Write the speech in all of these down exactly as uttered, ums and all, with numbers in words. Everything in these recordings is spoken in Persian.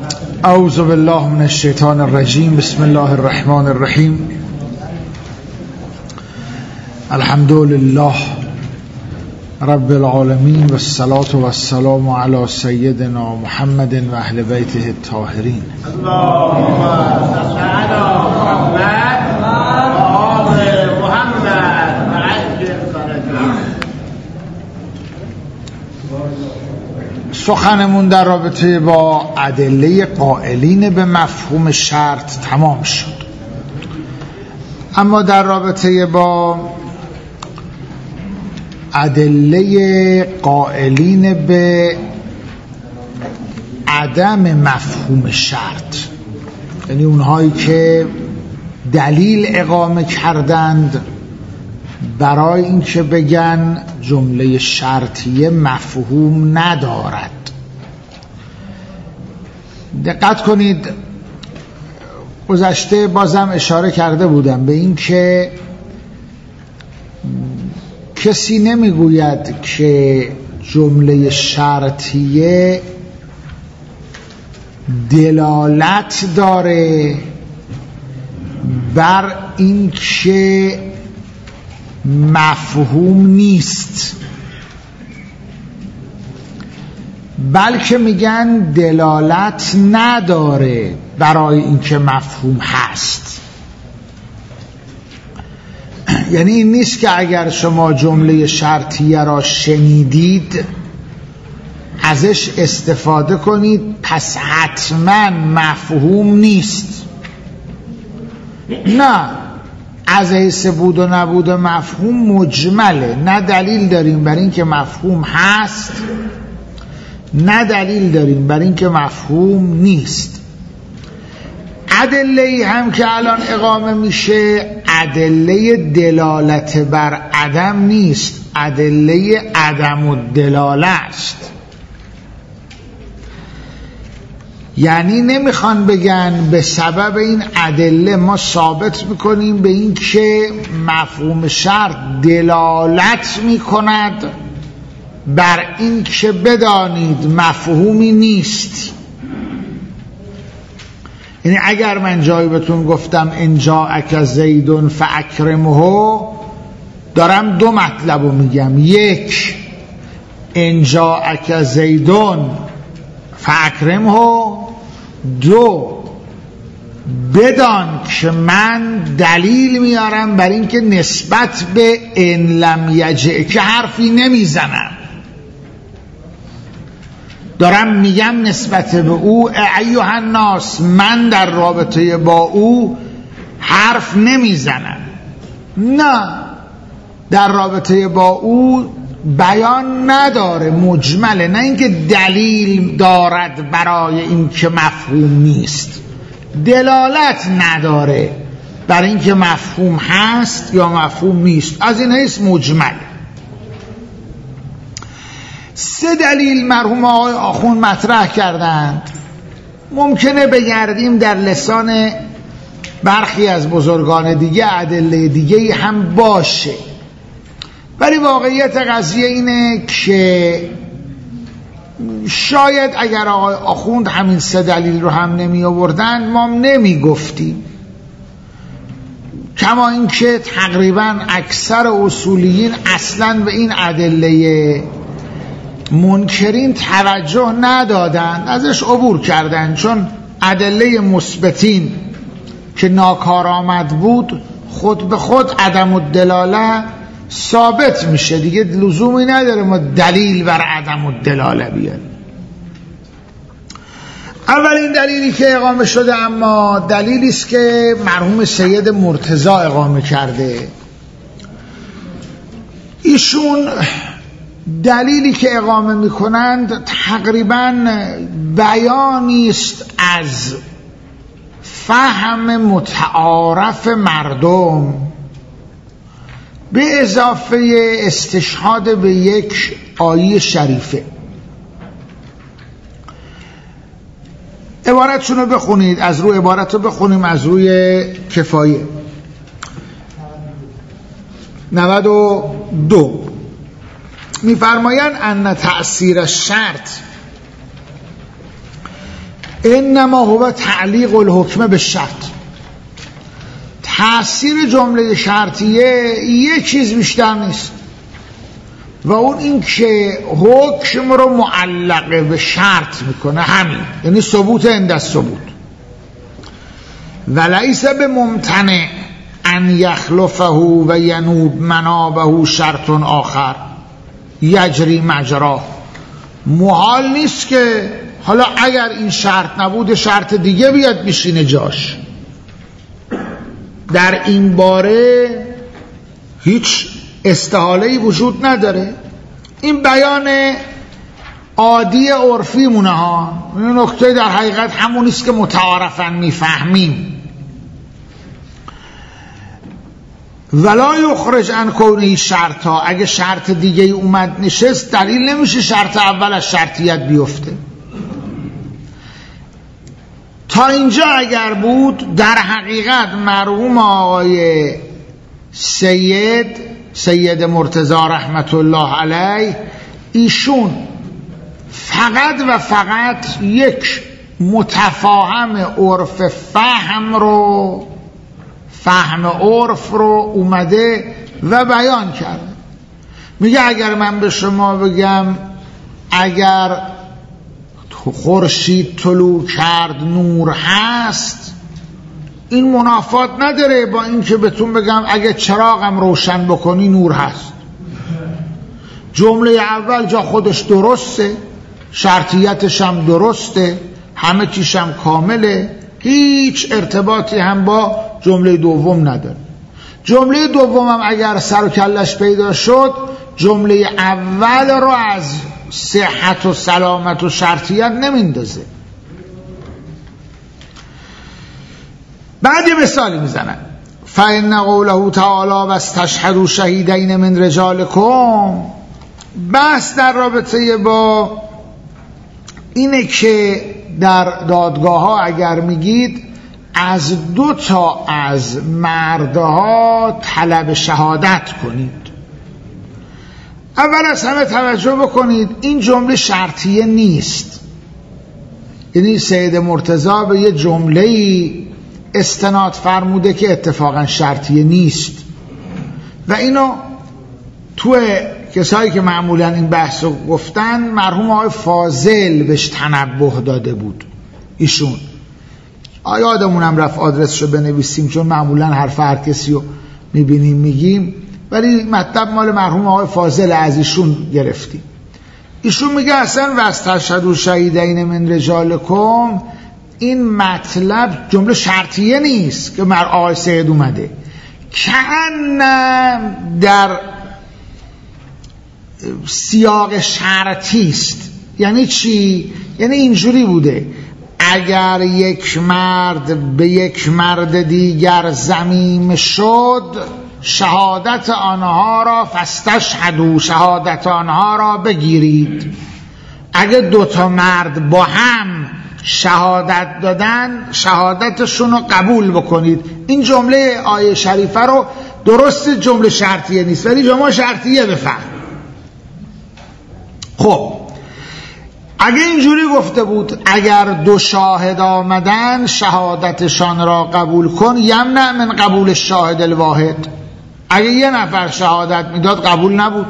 اعوذ بالله من الشیطان الرجیم. بسم الله الرحمن الرحیم. الحمد لله رب العالمین و الصلاة و السلام علی سیدنا محمد و اهل بیته الطاهرین. اللهم صل علی محمد و آل محمد و عجل فرجهم. سخنمون در رابطه با ادله قائلین به مفهوم شرط تمام شد، اما در رابطه با ادله قائلین به عدم مفهوم شرط، یعنی اونهایی که دلیل اقامه کردند برای اینکه بگن جمله شرطیه مفهوم ندارد. دقت کنید، گذشته بازم اشاره کرده بودم به این که کسی نمیگوید که جمله شرطیه دلالت داره بر این که مفهوم نیست، بلکه میگن دلالت نداره برای اینکه مفهوم هست. یعنی این نیست که اگر شما جمله شرطیه را شنیدید ازش استفاده کنید پس حتما مفهوم نیست. نه، از حیث بود و نبود مفهوم مجمله، نه دلیل داریم بر این که مفهوم هست، نه دلیل داریم بر این که مفهوم نیست. ادله هم که الان اقامه میشه ادله دلالت بر عدم نیست، ادله عدم و دلاله است. یعنی نمیخوان بگن به سبب این ادله ما ثابت میکنیم به این که مفهوم شرط دلالت میکند بر این که بدانید مفهومی نیست. یعنی اگر من جایی بهتون گفتم ان جاءک زید فاکرمه، دارم دو مطلب رو میگم. یک، ان جاءک زید فاکرمه. دو، بدان که من دلیل میارم بر این که نسبت به ان لم یجئ که حرفی نمیزنم. دارم میگم نسبت به او ایها الناس من در رابطه با او حرف نمیزنم. نه، در رابطه با او بیان نداره، مجمله، نه اینکه دلیل دارد برای اینکه مفهوم نیست، دلالت نداره بر اینکه مفهوم هست یا مفهوم نیست، از این حیث مجمل. سه دلیل مرحوم آقای آخوند مطرح کردند. ممکنه بگردیم در لسان برخی از بزرگان دیگه ادله دیگه هم باشه، ولی واقعیت قضیه اینه که شاید اگر آقای آخوند همین سه دلیل رو هم نمی آوردن ما نمی گفتیم، کما اینکه تقریبا اکثر اصولیین اصلا به این ادله منکرین توجه ندادن، ازش عبور کردن، چون ادله مثبتین که ناکارآمد بود خود به خود عدم الدلاله ثابت میشه، دیگه لزومی نداره ما دلیل بر عدم الدلاله بیاریم. اولین دلیلی که اقامه شده اما دلیلی است که مرحوم سید مرتضی اقامه کرده. ایشون دلیلی که اقامه میکنند تقریبا بیانی است از فهم متعارف مردم به اضافه استشهاد به یک آیه شریفه. عبارتشون رو بخونید، از روی عبارت رو بخونیم از روی کفایه نود و دو. میفرمایند ان تأثیر شرط انما هو تعلیق الحکم به شرط. تأثیر جمله شرطیه یک چیز بیشتر نیست و اون این که حکم رو معلق به شرط میکنه، همین، یعنی ثبوت عند الثبوت. ولیس بممتنع ان یخلفه و ینوب منابه شرط آخر یجری مجراه. محال نیست که حالا اگر این شرط نبود شرط دیگه بیاد بشینه جاش. در این باره هیچ استحاله‌ای وجود نداره. این بیان عادی عرفی مونه ها، این نکته در حقیقت همونیست که متعارفاً میفهمیم. ولا یخرج عن کونه شرط ها، اگه شرط دیگه اومد نشست دلیل نمیشه شرط اول از شرطیت بیفته. تا اینجا اگر بود در حقیقت مرحوم آقای سید سید مرتضی رحمت الله علیه ایشون فقط و فقط یک متفاهم عرف فهم رو فهم عرف رو اومده و بیان کرده. میگه اگر من به شما بگم اگر خورشید طلوع کرد نور هست، این منافات نداره با اینکه بهتون بگم اگه چراغم روشن بکنی نور هست. جمله اول جا خودش درسته، شرطیتش هم درسته، همه چیش هم کامله، هیچ ارتباطی هم با جمله دوم نداره. جمله دوم هم اگر سر و کلش پیدا شد جمله اول رو از صحت و سلامت و شرطیت نمیندازه. بعد یه مثالی میزنن، فإن قوله تعالی واستشهدوا شهیدین من رجالکم. بحث در رابطه با اینه که در دادگاه ها اگر میگید از دو تا از مردها طلب شهادت کنید. اول از همه توجه بکنید این جمله شرطیه نیست، یعنی سید مرتضی به یه جمله‌ای استناد فرموده که اتفاقا شرطیه نیست و اینو تو کسایی که معمولا این بحث رو گفتن مرحوم آقای فاضل بهش تنبه داده بود. ایشون یادمونم رفت آدرسشو بنویسیم چون معمولا حرف هر کسی رو میبینیم میگیم، ولی مطلب مال مرحوم آقای فاضل از ایشون گرفتیم. ایشون میگه اصلا واستشهدوا شهیدین من رجالکم این مطلب جمله شرطیه نیست که مر آقای سید اومده، کأن در سیاق شرطی است. یعنی چی؟ یعنی اینجوری بوده اگر یک مرد به یک مرد دیگر ضمیم شد شهادت آنها را فاستشهدوا، شهادت آنها را بگیرید. اگه دوتا مرد با هم شهادت دادن شهادتشون رو قبول بکنید. این جمله آیه شریفه رو درست جمله شرطیه نیست ولی جمله شرطیه بفهم. خب اگه اینجوری گفته بود اگر دو شاهد آمدن شهادتشان را قبول کن یمنع من قبول شاهد الواحد. اگه یه نفر شهادت میداد قبول نبود.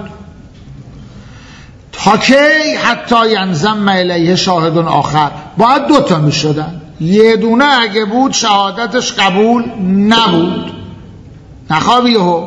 تا کی؟ حتی ینضم الیه شاهد آخر، باید دوتا می شدن. یه دونه اگه بود شهادتش قبول نبود. نخوابی هو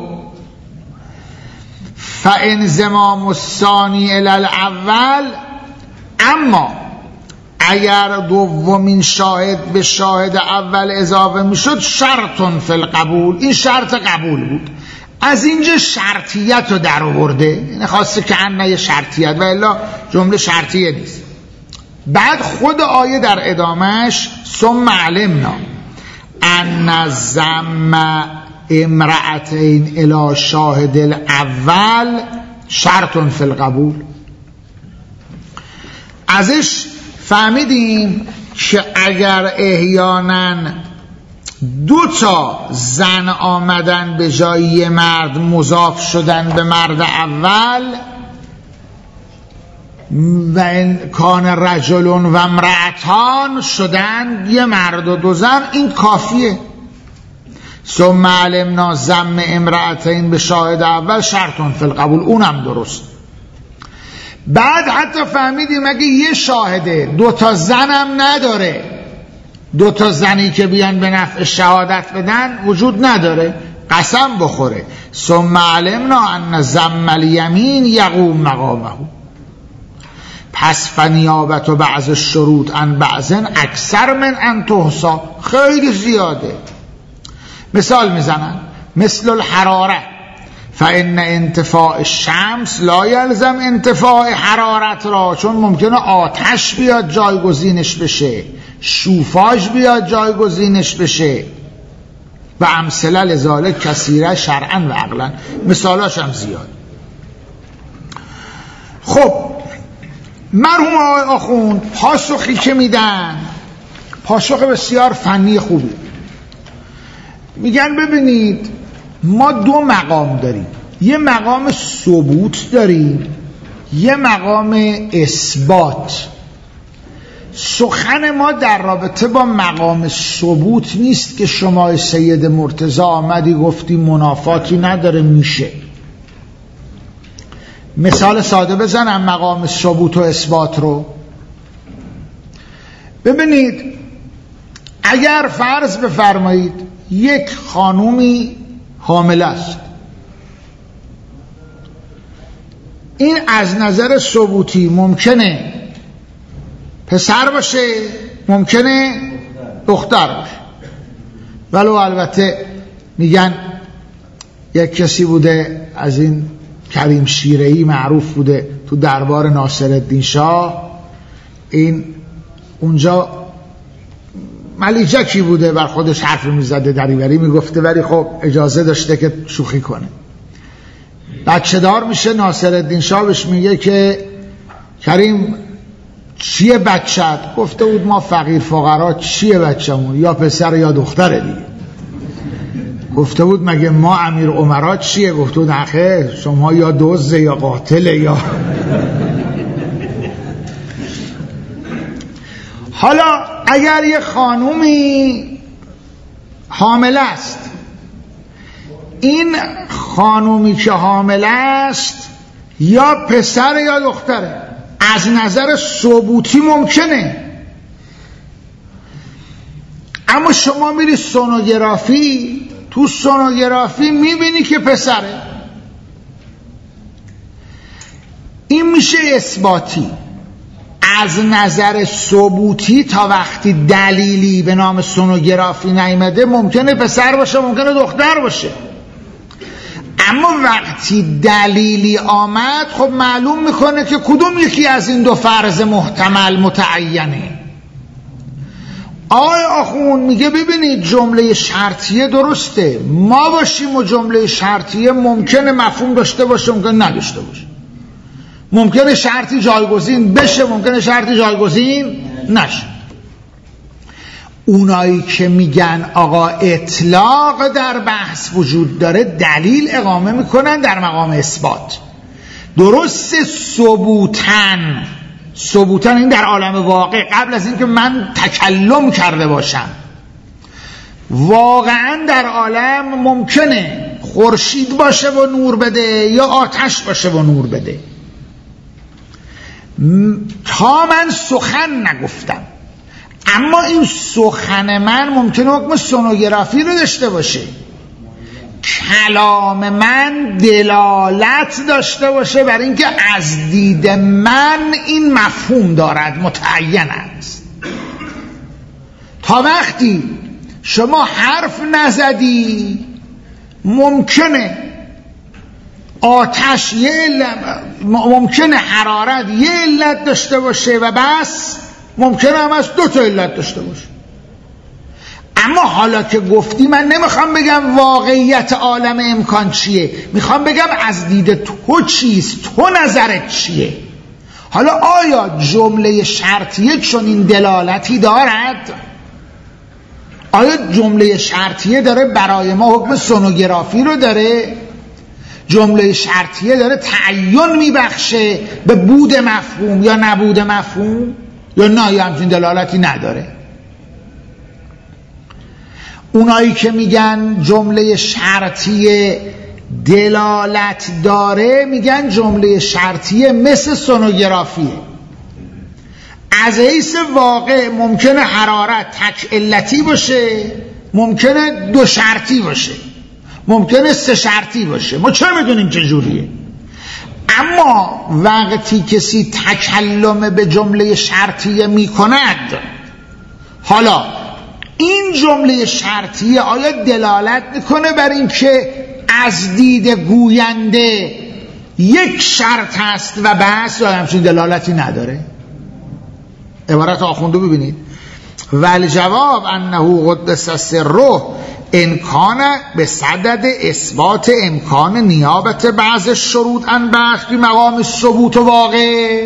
فانضمام الثانی الی الاول. اما اگر دومین شاهد به شاهد اول اضافه می شد شرطن فی القبول، این شرط قبول بود. از اینجا شرطیت رو در آورده، یعنی خواسته که انه شرطیت و الا جمله شرطیه نیست. بعد خود آیه در ادامهش ثم علمنا ان ضم امرأتین الی شاهد الاول شرط فی القبول. ازش فهمیدیم که اگر احیانا دو تا زن آمدن به جای مرد مضاف شدن به مرد اول و این کان رجل و امرأتان شدن یه مرد و دو زن، این کافیه. ثم علمنا ضم امرأتین به شاهد اول شرطون فی القبول، اونم درست. بعد حتی فهمیدیم اگه یه شاهده دو تا زنم نداره، دو تا زنی که بیان به نفع شهادت بدن وجود نداره، قسم بخوره. ثم علمنا ان ضم الیمین یقوم مقامه. پس فنیابت و بعض الشروط ان بعضن اکثر من ان تحصا، خیلی زیاده. مثال میزنن مثل الحراره، فان انتفاع الشمس لا یلزم انتفاع حرارت را، چون ممکنه آتش بیاد جایگزینش بشه، شوفاژ بیاد جایگزینش بشه و امثله لذالک کثیره شرعا و عقلا، مثالاش هم زیاد. خب مرحوم آقای آخوند پاسخی که میدن پاسخ بسیار فنی خوبی. میگن ببینید ما دو مقام داریم، یه مقام ثبوت داریم، یه مقام اثبات. سخن ما در رابطه با مقام ثبوت نیست که شما سید مرتضی آمدی گفتی منافاتی نداره میشه. مثال ساده بزنم مقام ثبوت و اثبات رو. ببینید اگر فرض بفرمایید یک خانومی حامل است، این از نظر ثبوتی ممکنه پسر باشه، ممکنه دختر باشه، ولو البته میگن یک کسی بوده از این کریم شیره‌ای معروف بوده تو دربار ناصرالدین شاه، این اونجا ملیجکی بوده بر خودش حرف میزده دریوری میگفته، ولی خب اجازه داشته که شوخی کنه. بچه دار میشه، ناصرالدین شاه بهش میگه که کریم چیه بچت؟ گفته بود ما فقیر فقرا چیه بچمون، یا پسر یا دختره دیگه. گفته بود مگه ما امیر امرا چیه؟ گفته بود آخه شما یا دزد یا قاتل یا حالا اگر یه خانومی حامل است، این خانومی که حامل است یا پسر یا دختره، از نظر ثبوتی ممکنه، اما شما میری سونوگرافی، تو سونوگرافی میبینی که پسره، این میشه اثباتی. از نظر ثبوتی تا وقتی دلیلی به نام سونوگرافی نیامده ممکنه پسر باشه، ممکنه دختر باشه، اما وقتی دلیلی آمد خب معلوم میکنه که کدوم یکی از این دو فرض محتمل متعینه. آقای آخوند میگه ببینید جمله شرطیه درسته، ما باشیم و جمله شرطیه ممکنه مفهوم داشته باشه، ممکنه نداشته باشه، ممکنه شرطی جایگزین بشه، ممکنه شرطی جایگزین نشه. اونایی که میگن آقا اطلاق در بحث وجود داره دلیل اقامه میکنن در مقام اثبات. درست ثبوتن، ثبوتن این در عالم واقع، قبل از اینکه من تکلم کرده باشم، واقعا در عالم ممکنه خورشید باشه و نور بده یا آتش باشه و نور بده. تا من سخن نگفتم، اما این سخن من ممکنه حکم سونوگرافی رو داشته باشه، کلام من دلالت داشته باشه بر اینکه از دید من این مفهوم دارد، متعین است. تا وقتی شما حرف نزدی ممکنه آتش یه علت، ممکنه حرارت یه علت داشته باشه و بس، ممکنه هم از دو تا علت داشته باشه. اما حالا که گفتی من نمیخوام بگم واقعیت عالم امکان چیه، میخوام بگم از دید تو چیست، تو نظرت چیه. حالا آیا جمله شرطیه چون این دلالتی دارد؟ آیا جمله شرطیه داره برای ما حکم سونوگرافی رو داره؟ جمله شرطیه داره تعین میبخشه به بود مفهوم یا نبود مفهوم، یا نه یا همچین دلالتی نداره. اونایی که میگن جمله شرطیه دلالت داره میگن جمله شرطیه مثل سونوگرافیه. از حیث واقع ممکنه حرارت تک علتی باشه، ممکنه دو شرطی باشه، ممکنه سه شرطی باشه، ما چه میدونیم چجوریه. اما وقتی کسی تکلم به جمله شرطیه میکند، حالا این جمله شرطیه آیا دلالت میکنه بر این که از دید گوینده یک شرط هست و بس، یا همچین دلالتی نداره؟ عبارت آخونده ببینید. والجواب انه قدس سره امکان به صدد اثبات امکان نیابت بعض شروط ان بحث بی مقام ثبوت واقع.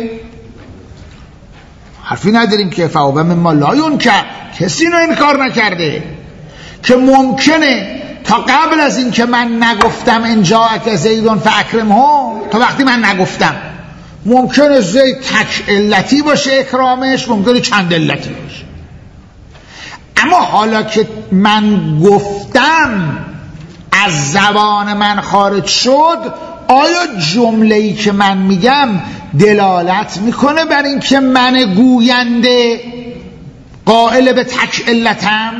حرفی نداریم که فوق مما لا ینکر، کسی اینو انکار نکرده که ممکنه تا قبل از این که من نگفتم ان جاءک زیدون فاکرمه، تا وقتی من نگفتم ممکنه زید تک علتی باشه اکرامش، ممکنه چند علتی باشه. اما حالا که من گفتم از زبان من خارج شد، آیا جمله‌ای که من میگم دلالت میکنه بر این که من گوینده قائل به تک علتم؟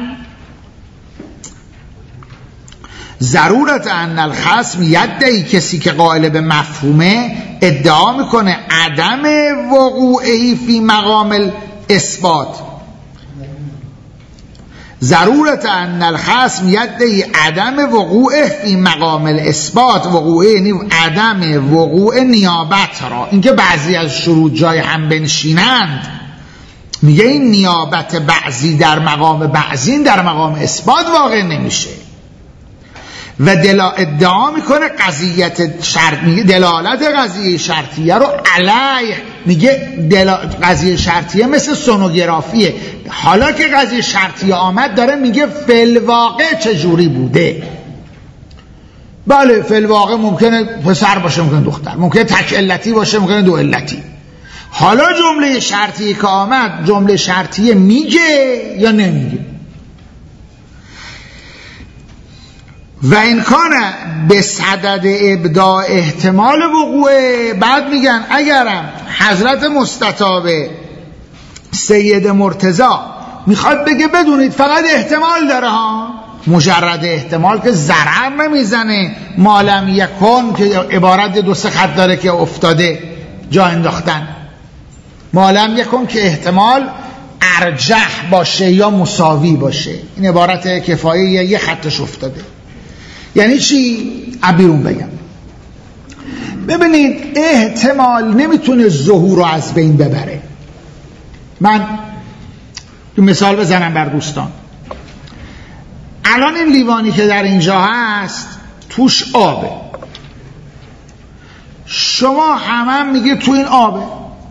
ضرورت ان الخصم یدعی، کسی که قائل به مفهومه ادعا میکنه عدم وقوعی فی مقام الاثبات. ضرورت ان الخصم یدعی عدم وقوع فی مقام الاثبات، وقوع یعنی عدم وقوع نیابت را، اینکه بعضی از شروط جای هم بنشینند، میگه این نیابت بعضی در مقام بعضی در مقام اثبات واقع نمیشه و دلا ادعا میکنه قضیت شرط، میگه دلالت قضیه شرطیه رو علیه، میگه دلا... قضیه شرطیه مثل سونوگرافیه. حالا که قضیه شرطیه آمد داره میگه فی‌الواقع چجوری بوده. بله فی‌الواقع ممکنه پسر باشه، ممکنه دختر، ممکنه تک علتی باشه، ممکنه دو علتی. حالا جمله شرطیه که آمد جمله شرطیه میگه یا نمیگه؟ و امکان به صدد ابداع احتمال وقوع. بعد میگن اگرم حضرت مستطابه سید مرتضی میخواد بگه بدونید فقط احتمال داره ها، مجرد احتمال که ضرر نمیزنه، مالم یکن که عبارت دو سه خط داره که افتاده جا انداختن، مالم یکن که احتمال ارجح باشه یا مساوی باشه، این عبارت کفایه یه خطش افتاده. یعنی چی؟ عبیرون بگم. ببینید احتمال نمیتونه ظهور رو از بین ببره. من مثال بزنم بر دوستان. الان این لیوانی که در اینجا هست توش آبه، شما همه هم میگه تو این آبه.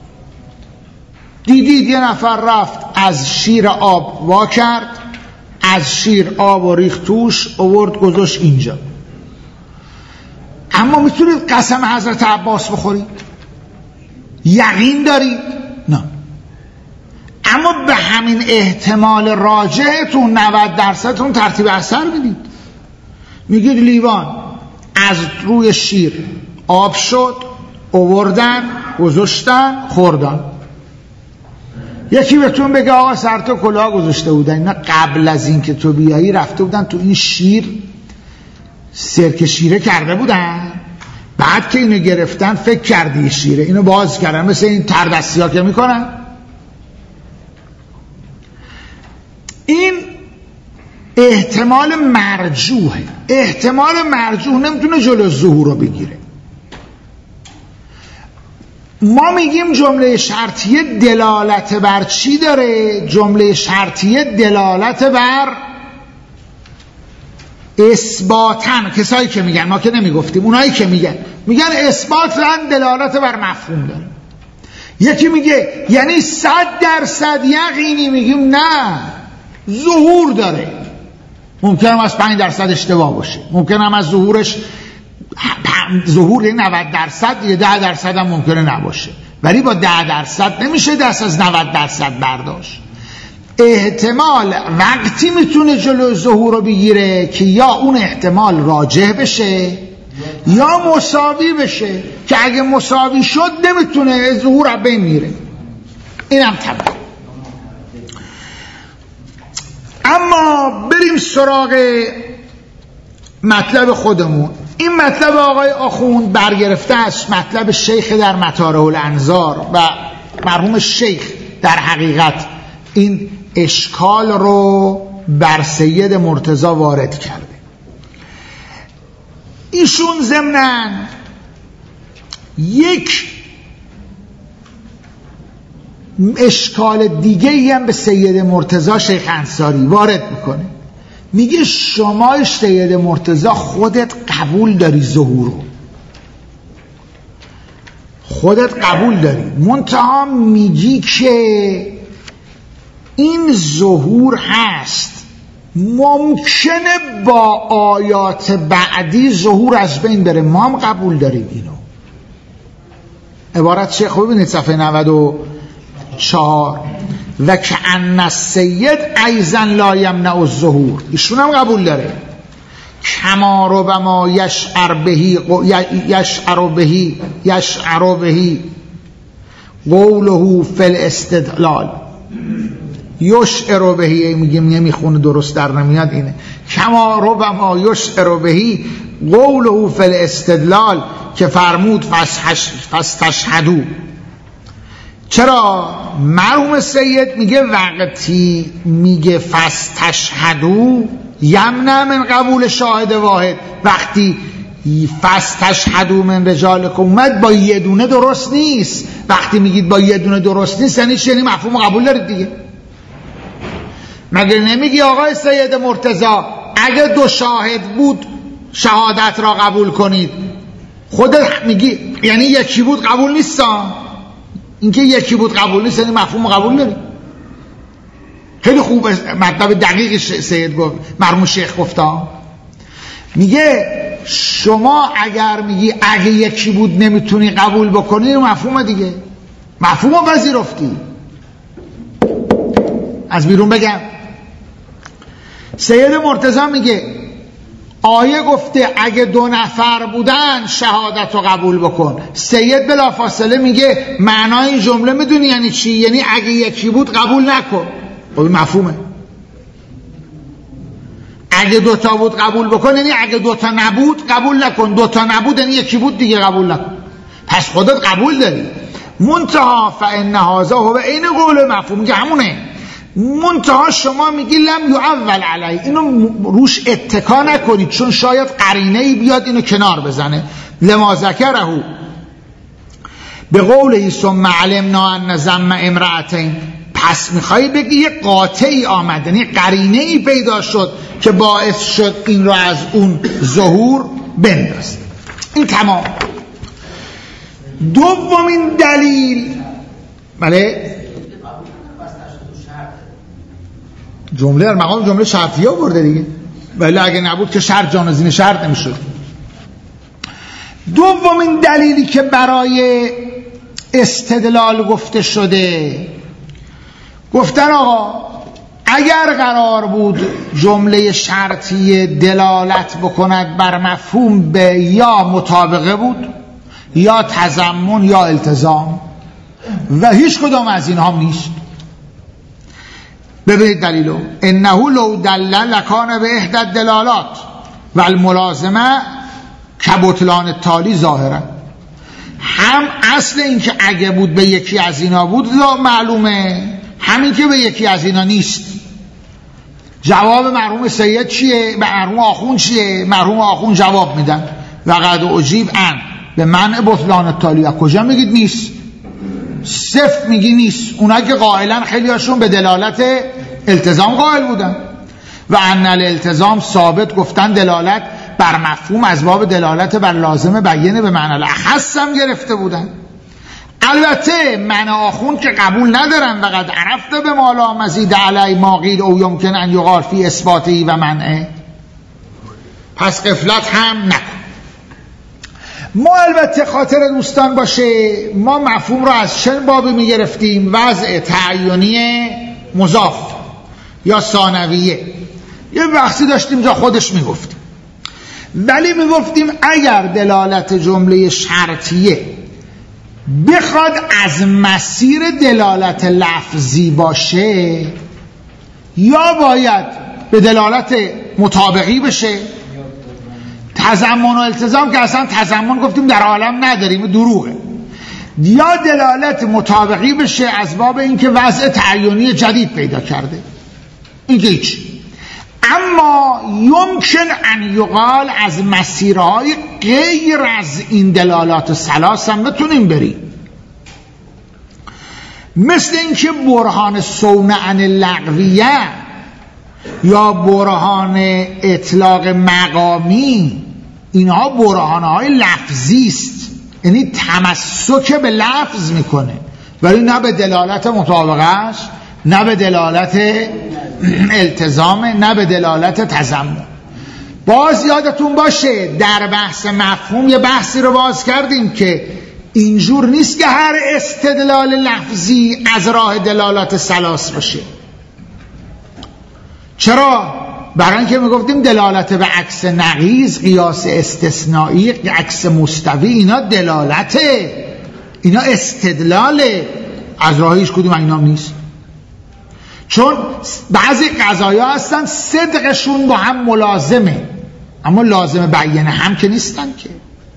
دیدید یه نفر رفت از شیر آب وا کرد، از شیر آب و ریخت توش آورد گذاشت اینجا. اما میتونید قسم حضرت عباس بخورید؟ یقین دارید؟ نه. اما به همین احتمال راجعتون نود درصدتون ترتیب اثر میدید. میگید لیوان از روی شیر آب شد، آوردن گذاشتن خوردن. یکی بهتون بگه آقا سر تو کلاه گذاشته بودن، اینا قبل از این که تو بیایی رفته بودن تو این شیر سرکه شیره کرده بودن، بعد که اینو گرفتن فکر کردی شیره، اینو باز کردن، مثل این تردستی ها که میکنن. این احتمال مرجوحه. احتمال مرجوح نمیتونه جلو ظهور رو بگیره. ما میگیم جمله شرطیه دلالت بر چی داره؟ جمله شرطیه دلالت بر اثباتن. کسایی که میگن، ما که نمیگفتیم، اونایی که میگن میگن اثباتن دلالت بر مفهوم داره. یکی میگه یعنی صد درصد یقینی، میگیم نه، ظهور داره. ممکنه هم از پنج درصد اشتباه باشه، ممکنه هم از ظهورش ظهور یعنی نود درصد، یه ده درصد هم ممکنه نباشه، ولی با ده درصد نمیشه دست از نود درصد برداشت. احتمال وقتی میتونه جلو ظهور رو بگیره که یا اون احتمال راجح بشه یا مساوی بشه، که اگه مساوی شد نمیتونه ظهور رو بین میره. اینم طبعا. اما بریم سراغ مطلب خودمون. این مطلب آقای آخوند برگرفته است مطلب شیخ در مطارح الانظار و مرحوم شیخ در حقیقت این اشکال رو بر سید مرتضی وارد کرده. ایشون ضمناً یک اشکال دیگه ای هم به سید مرتضی شیخ انصاری وارد میکنه. میگه شما سید مرتضی خودت قبول داری ظهور رو، خودت قبول داری، منتها میگی که این ظهور هست، ممکنه با آیات بعدی ظهور از بین بره، ما هم قبول داریم اینو. عبارت شیخ ببینید صفحه نود و چهار. و که ان السید ایضا لا یمنع الظهور، ایشون هم قبول داره. کما ربما یشعر بهی یشعر بهی یشعر بهی قوله فی الاستدلال. یشعر بهی میگیم نمیخونه، درست در نمیاد اینه. کما ربما یشعر بهی قوله فی الاستدلال، که فرمود فاستشهدوا. چرا مرحوم سید میگه وقتی میگه فاستشهدوا یمنع من قبول شاهد واحد، وقتی فاستشهدوا من رجالکم اومد با یه دونه درست نیست. وقتی میگید با یه دونه درست نیست یعنی چی؟ یعنی مفهوم قبول دارید دیگه. مگر نمیگی آقای سید مرتضی اگه دو شاهد بود شهادت را قبول کنید؟ خودت میگی یعنی یکی بود قبول نیستم. اینکه یکی بود قبول نیست یعنی مفهوم قبول داری. خیلی خوب مطلب دقیق سید گفت، مرحوم شیخ گفتا. میگه شما اگر میگی اگه یکی بود نمیتونی قبول بکنی، مفهوم دیگه، مفهوم پذیرفتی. از بیرون بگم سید مرتضی میگه آیه گفته اگه دو نفر بودن شهادت رو قبول بکن. سید بلافاصله میگه معنای این جمله میدونی یعنی چی؟ یعنی اگه یکی بود قبول نکن. خب مفهومه. اگه دوتا بود قبول بکن یعنی اگه دوتا نبود قبول نکن. دوتا نبود یعنی یکی بود دیگه قبول نکن. پس خودت قبول داری. منتها فان هذا هو عین قول مفهوم، که همونه. منتها شما میگی لم یعول علی، اینو روش اتکا نکنید چون شاید قرینه ای بیاد اینو کنار بزنه. لما ذکره به قوله ثم علمنا ان ذم امرأتین، پس میخوایی بگی یه قاطعی آمد، یعنی قرینه ای پیدا شد که باعث شد این رو از اون ظهور بندازه. این تمام. دومین دلیل، بله جمله در مقام جمله شرطیه برده دیگه، ولی اگه نبود که شرط جانزین شرط نمیشد. دومین دلیلی که برای استدلال گفته شده، گفتن آقا اگر قرار بود جمله شرطی دلالت بکند بر مفهوم به یا مطابقه بود یا تضمن یا التزام، و هیچ کدام از اینها نیست. ببینید دلیلو، انه لو دلل لکان به احدى الدلالات و الملازمه کبطلان التالی ظاهرا. هم اصل این که اگه بود به یکی از اینا بود معلومه، همین که به یکی از اینا نیست. جواب مرحوم سید چیه؟ به مرحوم آخوند چیه؟ مرحوم آخوند جواب میدن و قد اجیب ان به منع بطلان التالی. از کجا میگید نیست؟ صفر میگی نیست. اونا که قائلن خیلی هاشون به دلالت التزام قائل بودن. و ان الالتزام ثابت، گفتن دلالت بر مفهوم از باب دلالت بر لازمه بیانه به معنی الاخص هم گرفته بودن. البته من آخوند که قبول ندارن و قد عرفت به مالا مزید علی ما قیل او یمکن ان یقال فی اثباتی و منعه. پس غفلت هم نکن. ما البته خاطر دوستان باشه ما مفهوم رو از چه بابی میگرفتیم؟ وضع تعینی مضاف یا ثانویه، یه بحثی داشتیم جا خودش میگفتیم، ولی میگفتیم اگر دلالت جمله شرطیه بخواد از مسیر دلالت لفظی باشه یا باید به دلالت مطابقی بشه. تضمن و التزام که اصلا تضمن گفتیم در عالم نداریم، دروغه. یا دلالت مطابقی بشه از باب اینکه وضع تعینی جدید پیدا کرده، این که هیچ. اما یمکن ان یقال از مسیرهای غیر از این دلالات ثلاث هم بتونیم بریم، مثل اینکه برهان صون عن اللغویه یا برهان اطلاق مقامی، اینها برهانهای لفظی است، یعنی تمسک به لفظ میکنه ولی نه به دلالت مطابقش، نه به دلالت التزام، نه به دلالت تضمن. باز یادتون باشه در بحث مفهوم یه بحثی رو باز کردیم که اینجور نیست که هر استدلال لفظی از راه دلالات ثلاث باشه. چرا؟ برای اینکه میگفتیم دلالت به عکس نقیض، قیاس استثنایی، عکس مستوی، اینا دلالته، اینا استدلاله، از راه هیچ کدوم اینا نیست. چون بعضی قضایا هستن صدقشون با هم ملازمه اما لازم بیان هم که نیستن که.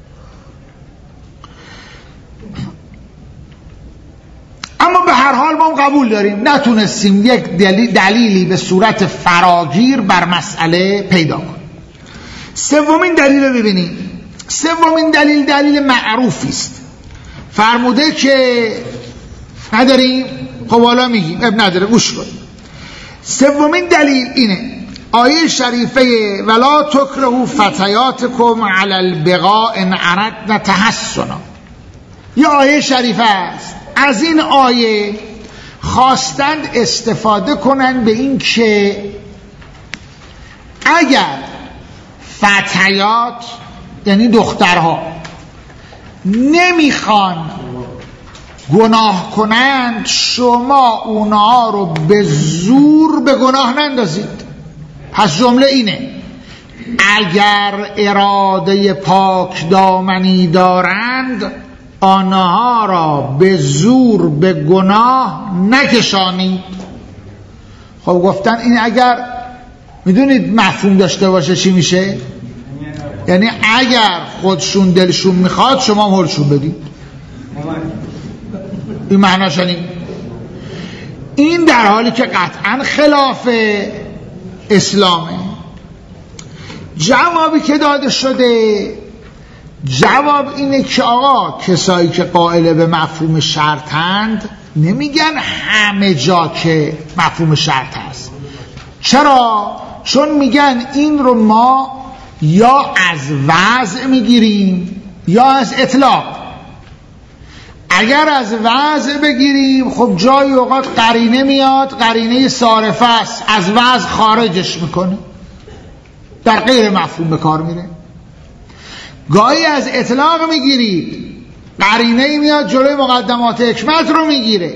اما به هر حال ما قبول داریم نتونستیم یک دلیل دلیلی به صورت فراگیر بر مسئله پیدا کنیم. سومین دلیل رو ببینیم. سومین دلیل دلیل معروفی است، فرموده که نداریم، خب حالا میگیم، اب نداره، گوش کن. سومین دلیل اینه، آیه شریفه ولا تکرهوا فتیاتکم علی البغاء ان اردنا تحسنا، یه آیه شریفه است. از این آیه خواستند استفاده کنن به این که اگر فتیات یعنی دخترها نمیخوان گناه کنند، شما اونها رو به زور به گناه نندازید. پس جمله اینه اگر اراده پاک دامنی دارند آنها را به زور به گناه نکشانید. خب گفتن این اگر میدونید مفهوم داشته باشه چی میشه؟ یعنی اگر خودشون دلشون میخواد شما هلشون بدید، این معناش اینه. این در حالی که قطعا خلاف اسلامه. جوابی که داده شده، جواب اینه که آقا کسایی که قائل به مفهوم شرطند نمیگن همه جا که مفهوم شرط هست. چرا؟ چون میگن این رو ما یا از وضع میگیریم یا از اطلاق. اگر از وضع بگیریم خب جای اوقات قرینه میاد، قرینه صارفه است، از وضع خارجش میکنه، در غیر مفهوم به کار میره. گاهی از اطلاق میگیرید، قرینه میاد جلوی مقدمات حکمت رو میگیره.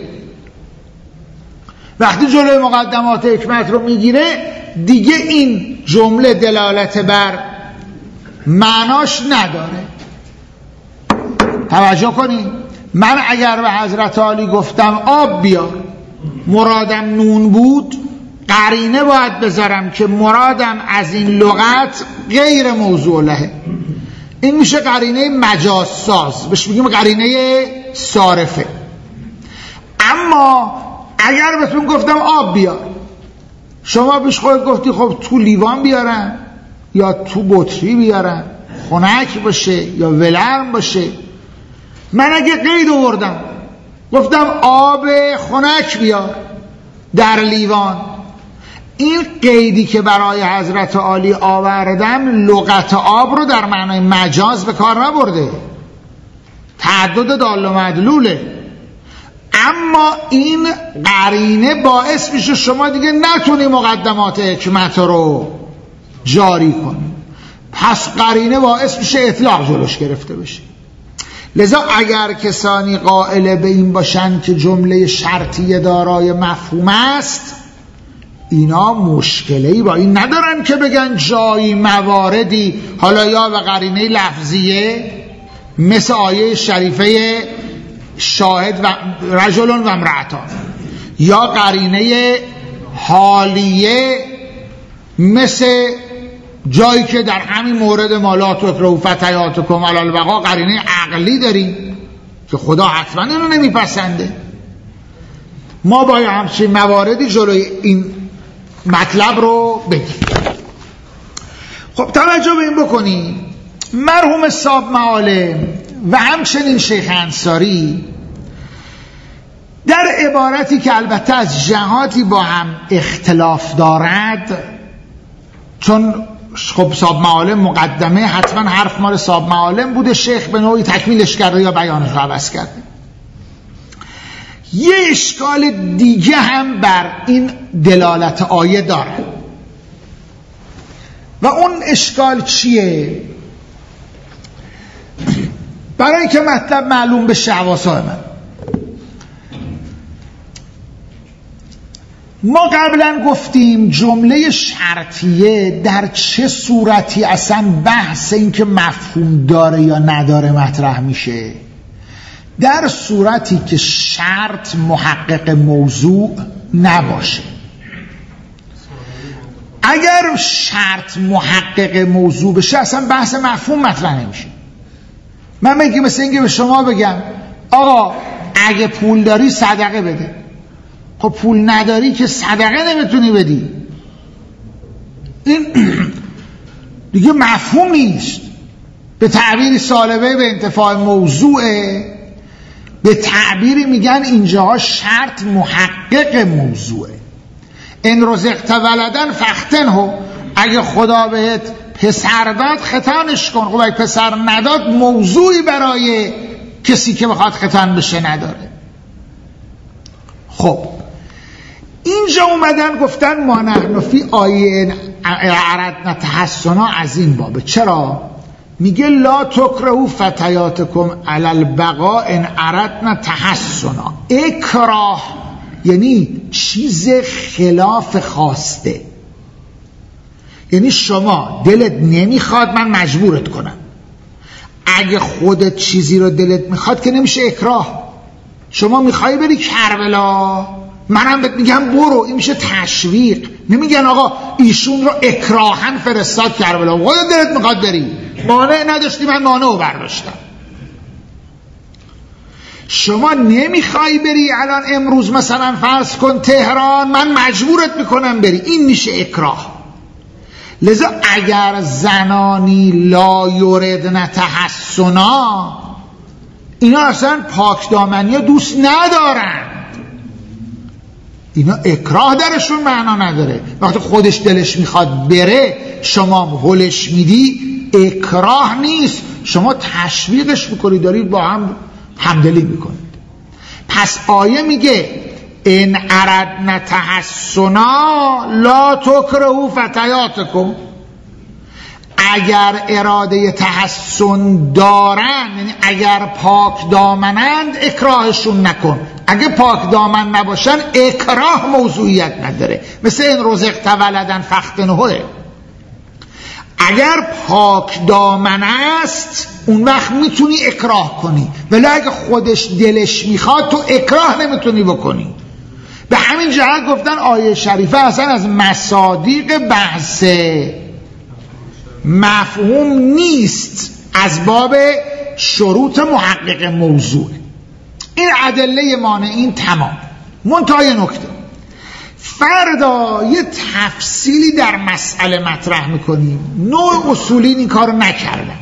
وقتی جلوی مقدمات حکمت رو میگیره دیگه این جمله دلالت بر معناش نداره. توجه کنید، من اگر به حضرت علی گفتم آب بیار، مرادم نون بود، قرینه باید بذارم که مرادم از این لغت غیر موضوع لهه. این میشه قرینه مجاز ساز، بهش میگیم قرینه صارفه. اما اگر بهتون گفتم آب بیار، شما پیش خودت گفتی خب تو لیوان بیارم یا تو بطری بیارم، خنک باشه یا ولرم باشه. من اگه قید آوردم گفتم آب خنک بیار در لیوان، این قیدی که برای حضرت علی آوردم لغت آب رو در معنای مجاز به کار نبرده، تعدد دال و مدلوله. اما این قرینه باعث میشه شما دیگه نتونی مقدمات حکمت رو جاری کنی. پس قرینه باعث میشه اطلاق جلوش گرفته بشه. لذا اگر کسانی قائل به این باشند که جمله شرطی دارای مفهوم است، اینا مشکلی با این ندارن که بگن جایی مواردی، حالا یا به قرینه لفظیه مثل آیه شریفه شاهد و رجل و امرأتان، یا قرینه حالیه مثل جایی که در همین مورد مالات و اکرهوا فتیاتکم علی البقاء قرینه عقلی داریم که خدا حتما اینو نمیپسنده. ما با همچین مواردی جلوی این مطلب رو بگیم. خب توجه به این بکنید، مرحوم صاحب معالم و همچنین شیخ انصاری در عبارتی که البته از جهاتی با هم اختلاف دارد، چون خب صاحب معالم مقدمه حتما حرف مال صاحب معالم بوده، شیخ به نوعی تکمیلش کرده یا بیانش رو عوض کرده. یه اشکال دیگه هم بر این دلالت آیه داره و اون اشکال چیه؟ برای اینکه مطلب معلوم به حواسای من، ما قبلا گفتیم جمله شرطیه در چه صورتی اصلا بحث این که مفهوم داره یا نداره مطرح میشه. در صورتی که شرط محقق موضوع نباشه. اگر شرط محقق موضوع بشه اصلا بحث مفهوم مطرح نمیشه. من میگم مثل اینکه به شما بگم آقا اگه پول داری صدقه بده، خب پول نداری که صدقه نمیتونی بدی، این دیگه مفهوم نیست. به تعبیری سالبه به انتفاع موضوعه، به تعبیری میگن اینجاها شرط محقق موضوعه. ان رزقت ولدن فختنه، اگه خدا بهت پسر داد ختانش کن. خب اگه پسر نداد موضوعی برای کسی که بخواد ختان بشه نداره. خب اینجا اومدن گفتن ما نحن فی آیه اردنا تحسنا از این بابه. چرا؟ میگه لا تکرهوا فتیاتکم علی البقاء ان اردنا تحسنا. اکراه یعنی چیز خلاف خواسته، یعنی شما دلت نمیخواد من مجبورت کنم. اگه خودت چیزی رو دلت میخواد که نمیشه اکراه. شما میخوای بری کربلا، منم بهت میگم برو، این میشه تشویق. نمیگن آقا ایشون رو اکراهن فرستاد کربلا، خودت دلت میخواد بری، مانع نداشتی من مانع رو برداشتم. شما نمیخوای بری الان امروز مثلا فرض کن تهران، من مجبورت میکنم بری، این میشه اکراه. لذا اگر زنانی لا یردن تحسنا، اینا اصلا پاک دامنی دوست ندارن، اینا اکراه درشون معنا نداره. وقتی خودش دلش میخواد بره شما هلش میدی، اکراه نیست، شما تشویقش میکنی، دارید با هم همدلی میکنید. پس آیه میگه ان اردنا تحسنا لا تکرهوا فتیاتکم. اگر اراده تحسن دارن، یعنی اگر پاک دامنند، اکراهشون نکن. اگه پاک دامن نباشن اکراه موضوعیت نداره. مثل این رزقت ولدن فختنه، اگر پاک دامن است اون وقت میتونی اکراه کنی، ولی اگه خودش دلش میخواد تو اکراه نمیتونی بکنی. به همین جهت گفتن آیه شریفه اصلا از مصادیق بحث مفهوم نیست، از باب شروط محقق موضوع. این ادله مانعین تمام. منتهای نکته، فردا یه تفصیلی در مسئله مطرح میکنیم. نوع اصولین این کارو نکردن.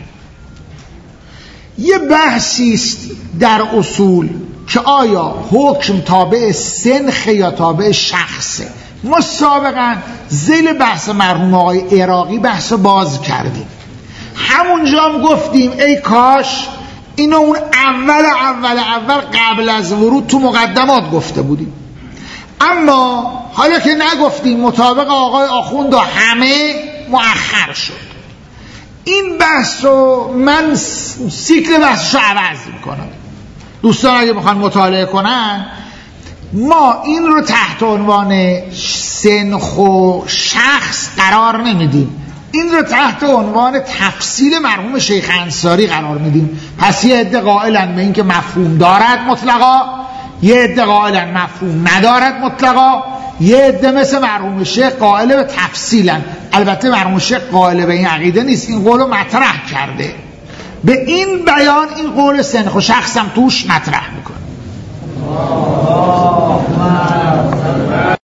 یه بحثی است در اصول که آیا حکم تابع سنخ یا تابع شخصه. ما سابقا ذیل بحث مرحوم آقای عراقی بحث باز کردیم. همونجا هم گفتیم ای کاش اینو اون اول اول اول قبل از ورود تو مقدمات گفته بودیم، اما حالا که نگفتیم مطابق آقای آخوند و همه مؤخر شد. این بحث رو من سیکل بحثش رو عوض میکنم. دوستان اگه بخوان مطالعه کنن، ما این رو تحت عنوان سنخ و شخص قرار نمیدیم، این رو تحت عنوان تفصیل مرحوم شیخ انصاری قرار میدیم. پس یه عده قائلن به این که مفهوم دارد مطلقا، یه عده قائلن مفهوم ندارد مطلقا، یه عده مثل مرحوم شیخ قائل به تفصیلن. البته مرحوم شیخ قائل به این عقیده نیست، این قول رو مطرح کرده، به این بیان این قول سنخ و شخص هم توش مطرح میکنه.